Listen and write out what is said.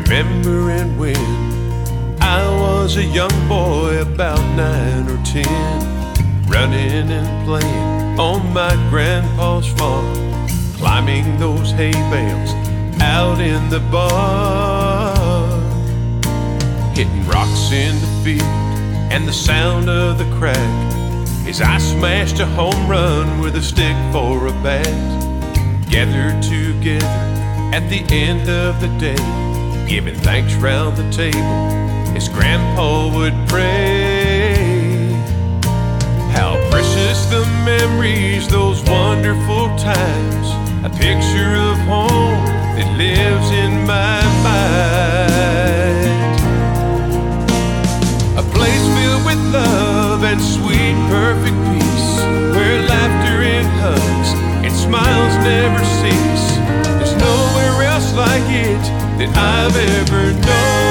Remembering when I was a young boy, about 9 or 10, running and playing on my grandpa's farm, climbing those hay bales out in the barn, hitting rocks in the field and the sound of the crack as I smashed a home run with a stick for a bat. Gathered together at the end of the day, giving thanks round the table as Grandpa would pray. How precious the memories, those wonderful times, a picture of home that lives in my mind. A place filled with love and sweet, perfect peace, where laughter and hugs and smiles never cease. There's nowhere else like it that I've ever known.